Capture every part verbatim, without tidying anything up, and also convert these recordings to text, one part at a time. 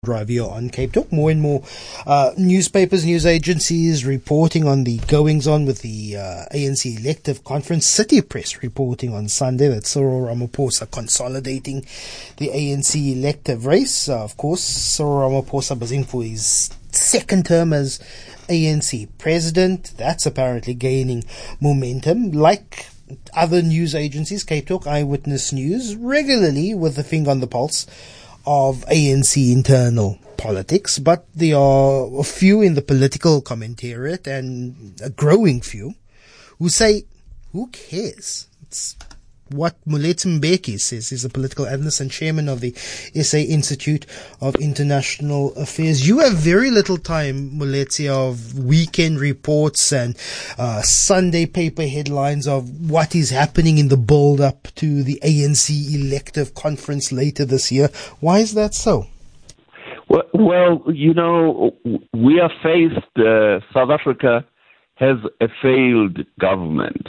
Drive here on Cape Talk. More and more uh, newspapers, news agencies reporting on the goings-on with the uh, A N C elective conference. City Press reporting on Sunday that Cyril Ramaphosa consolidating the A N C elective race. Uh, of course, Cyril Ramaphosa buzzing for his second term as A N C president. That's apparently gaining momentum. Like other news agencies, Cape Talk, Eyewitness News, regularly with the finger on the pulse of A N C internal politics, but there are a few in the political commentariat and a growing few who say, who cares? It's what Moletsi Mbeki says. He's a political analyst and chairman of the S A Institute of International Affairs. You have very little time, Moletsi, of weekend reports and uh, Sunday paper headlines of what is happening in the build-up to the A N C elective conference later this year. Why is that so? Well, well you know, we are faced, uh, South Africa has a failed government.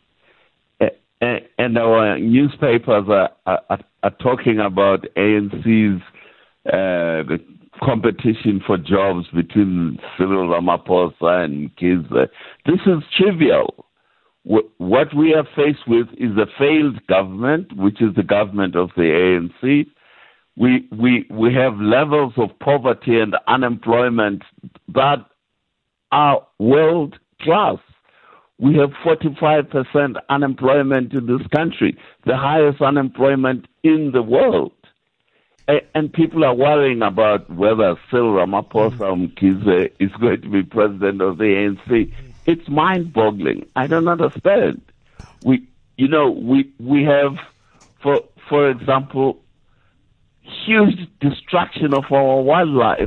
And our newspapers are, are, are talking about A N C's uh, the competition for jobs between Cyril Ramaphosa and Mkhize. This is trivial. What we are faced with is a failed government, which is the government of the A N C. We, we, we have levels of poverty and unemployment that are world class. We have forty-five percent unemployment in this country, the highest unemployment in the world. And people are worrying about whether Cyril Ramaphosa or Mkhize is going to be president of the A N C. It's mind-boggling. I don't understand. We, you know, we we have, for for example, huge destruction of our wildlife.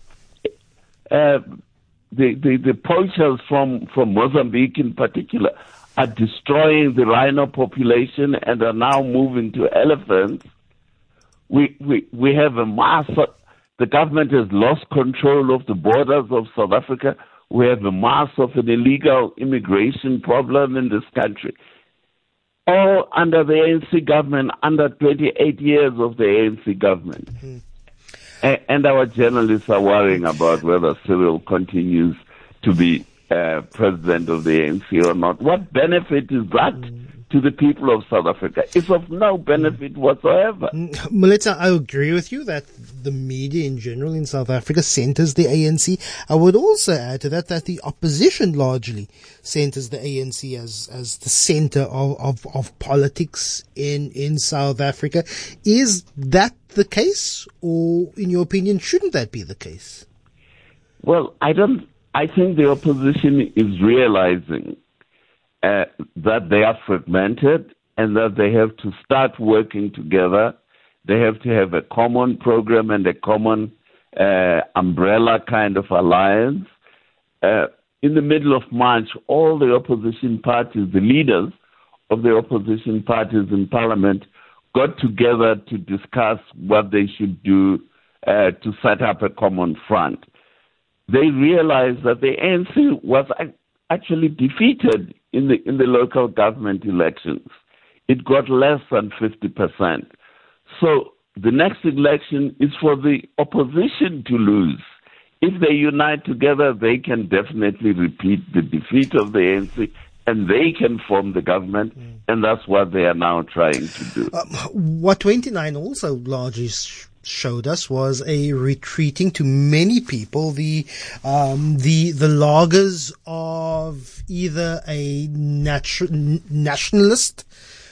Uh, The, the, the poachers from, from Mozambique in particular are destroying the rhino population and are now moving to elephants. We, we, we have a mass, the government has lost control of the borders of South Africa. We have a mass of an illegal immigration problem in this country. All under the A N C government, under twenty-eight years of the A N C government. Mm-hmm. And our journalists are worrying about whether Cyril continues to be uh, president of the A N C or not. What benefit is that to the people of South Africa? It's of no benefit whatsoever. Moletsi, I agree with you that the media in general in South Africa centers the A N C. I would also add to that that the opposition largely centers the A N C as as the center of, of, of politics in, in South Africa. Is that the case, or in your opinion, shouldn't that be the case? Well, I don't. I think the opposition is realizing uh, that they are fragmented and that they have to start working together. They have to have a common program and a common uh, umbrella kind of alliance. Uh, in the middle of March, all the opposition parties, the leaders of the opposition parties in Parliament, got together to discuss what they should do uh, to set up a common front. They realized that the A N C was actually defeated in the in the local government elections. It got less than fifty percent. So the next election is for the opposition to lose. If they unite together, they can definitely repeat the defeat of the A N C, and they can form the government, mm. and that's what they are now trying to do. Um, what twenty-nine also largely sh- showed us was a retreating to many people, the um, the the lagers of either a natu- nationalist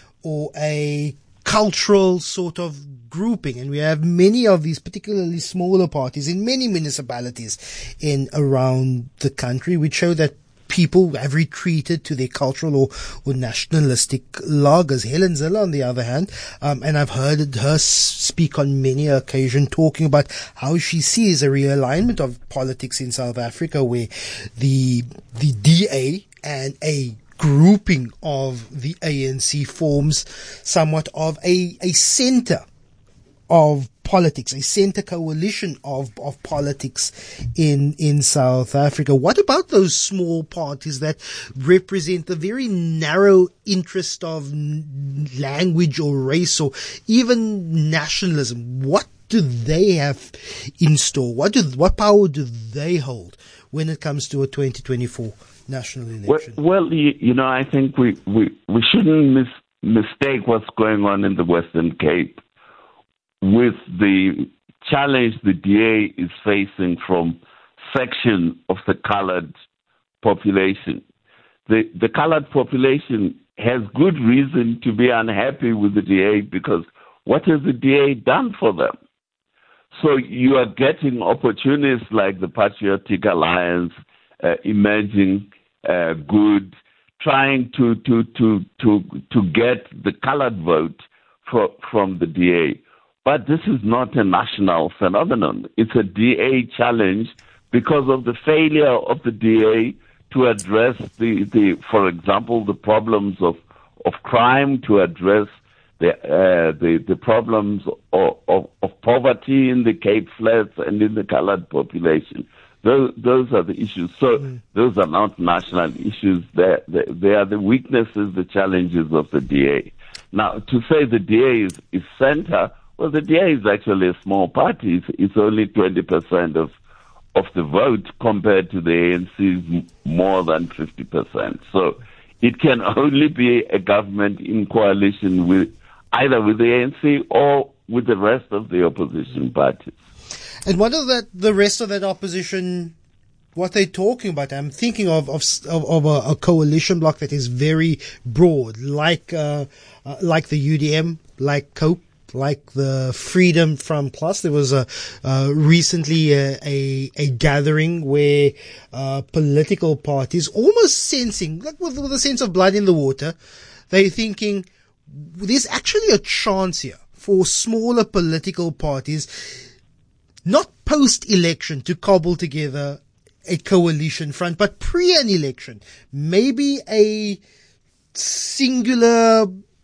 or a cultural sort of grouping. And we have many of these, particularly smaller parties in many municipalities in around the country, which show that people have retreated to their cultural or, or nationalistic lagers. Helen Zille, on the other hand, um, and I've heard her speak on many occasions talking about how she sees a realignment of politics in South Africa, where the the D A and a grouping of the A N C forms somewhat of a, a center of politics, a center coalition of, of politics in, in South Africa. What about those small parties that represent the very narrow interest of language or race or even nationalism? What do they have in store? What do what power do they hold when it comes to a twenty twenty-four national election? Well, well you, you know, I think we, we, we shouldn't mis- mistake what's going on in the Western Cape with the challenge the D A is facing from section of the colored population. The, the colored population has good reason to be unhappy with the D A because what has the D A done for them? So you are getting opportunists like the Patriotic Alliance uh, emerging uh, good, trying to, to, to, to, to get the colored vote for, from the D A. But this is not a national phenomenon. It's a D A challenge because of the failure of the D A to address the, the for example, the problems of, of crime, to address the uh, the, the problems of, of, of poverty in the Cape Flats and in the colored population. Those, those are the issues. So mm. those are not national issues. They're, they they are the weaknesses, the challenges of the D A. Now, to say the D A is, is center, well, the D A is actually a small party. It's, it's only twenty percent of of the vote compared to the A N C's more than fifty percent. So it can only be a government in coalition with either with the A N C or with the rest of the opposition parties. And what are that, the rest of that opposition, what they're talking about? I'm thinking of of, of a, a coalition bloc that is very broad, like uh, uh, like the U D M, like COPE, like the Freedom Front Plus. There was a uh, recently a, a a gathering where uh, political parties, almost sensing, like with, with a sense of blood in the water, they're thinking there's actually a chance here for smaller political parties, not post-election, to cobble together a coalition front, but pre an election, maybe a singular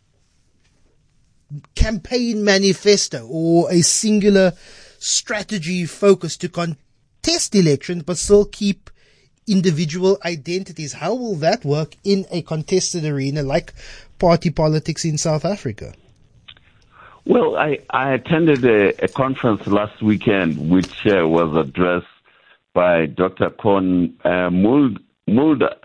campaign manifesto or a singular strategy focused to contest elections, but still keep individual identities. How will that work in a contested arena like party politics in South Africa? Well, I, I attended a, a conference last weekend which uh, was addressed by Doctor Con uh, Mulder,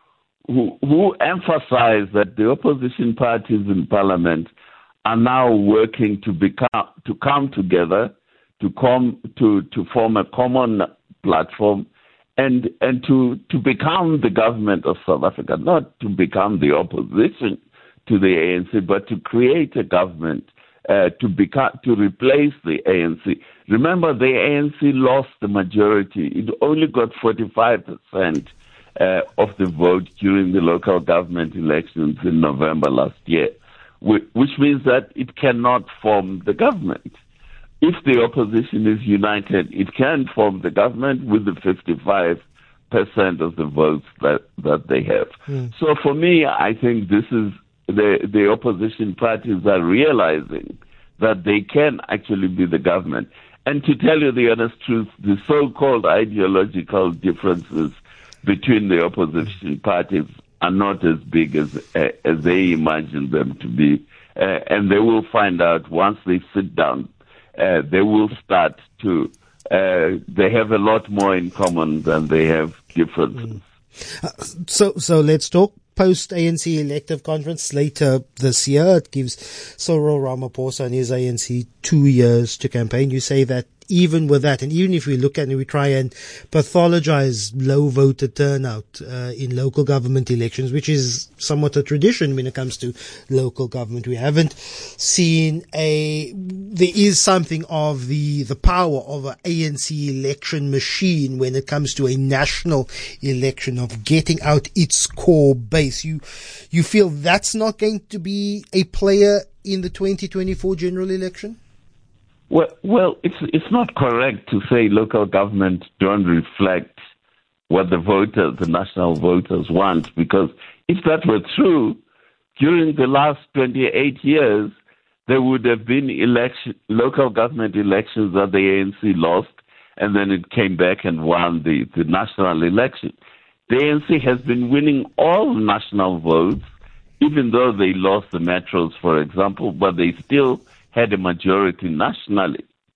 who, who emphasized that the opposition parties in parliament are now working to become to come together to come to, to form a common platform and and to, to become the government of South Africa, not to become the opposition to the A N C, but to create a government uh, to become to replace the A N C. Remember, the A N C lost the majority; it only got forty-five percent uh, of the vote during the local government elections in November last year, which means that it cannot form the government. If the opposition is united, it can form the government with the fifty-five percent of the votes that, that they have. Mm. So for me, I think this is the, the opposition parties are realizing that they can actually be the government. And to tell you the honest truth, the so-called ideological differences between the opposition parties are not as big as uh, as they imagine them to be. Uh, and they will find out once they sit down, uh, they will start to, uh, they have a lot more in common than they have differences. Mm. Uh, so, so let's talk post-A N C elective conference later this year. It gives Cyril Ramaphosa and his A N C two years to campaign. You say that even with that, and even if we look at it, we try and pathologize low voter turnout uh, in local government elections, which is somewhat a tradition when it comes to local government. We haven't seen a, there is something of the, the power of an A N C election machine when it comes to a national election, of getting out its core base. You, you feel that's not going to be a player in the twenty twenty-four general election? Well, well, it's it's not correct to say local government don't reflect what the voters, the national voters, want, because if that were true, during the last twenty-eight years, there would have been election, local government elections that the A N C lost, and then it came back and won the, the national election. The A N C has been winning all national votes, even though they lost the metros, for example, but they still had a majority nationally.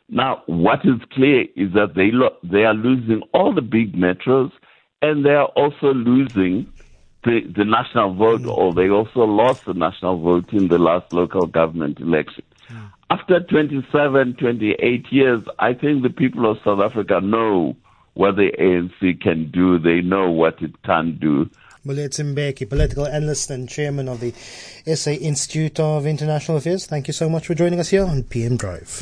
Now, what is clear is that they lo- they are losing all the big metros, and they are also losing the, the national vote, mm. or they also lost the national vote in the last local government election. Mm. After twenty-seven, twenty-eight years, I think the people of South Africa know what the A N C can do. They know what it can do. Moleitsi Mbeki, political analyst and chairman of the S A Institute of International Affairs. Thank you so much for joining us here on P M Drive.